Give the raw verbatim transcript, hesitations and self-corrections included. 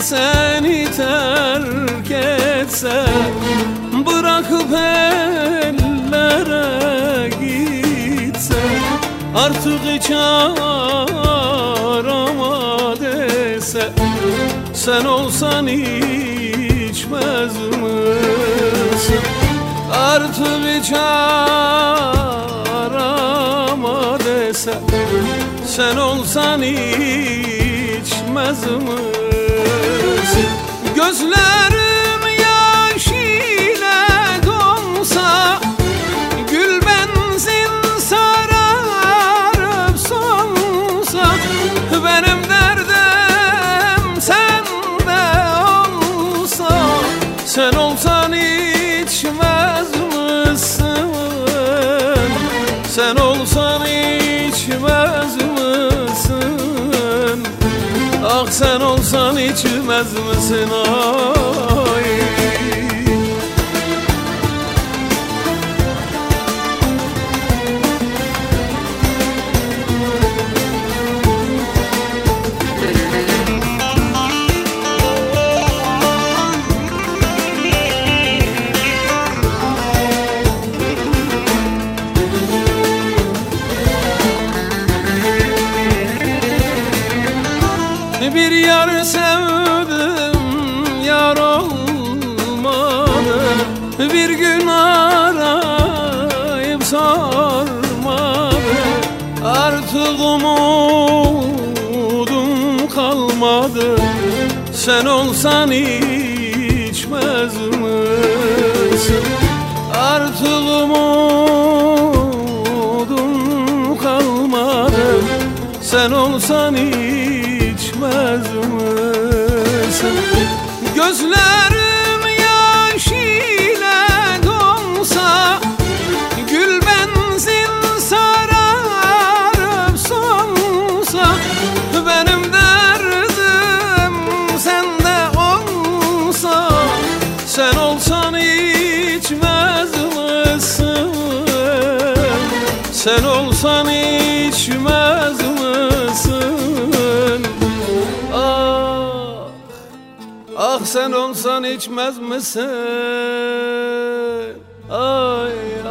seni terk etse, bırakıp ellere gitse, artık hiç arama dese, sen olsan içmez misin? Artık hiç arama dese, sen olsan içmez misin? Gözlerim yaş ile donsa, gül benzin sararıp solsa, benim derdim sende olsa, sen olsan içmez misin? Sen olsan içmez misin? Ah sen olsan içmez misin? Ay. Bir yar sevdim, yar olmadı, bir gün arayıp sormadı, artık umudum kalmadı, sen olsan içmez misin? Artık umudum kalmadı, sen olsan içmez misin? Gözlerim yaş ile donsa, gül benzin sararıp solsa, benim derdim sende olsa, sen olsan içmez misin? Sen olsan içmez misin? Ah, ah sen olsan içmez misin? Ay,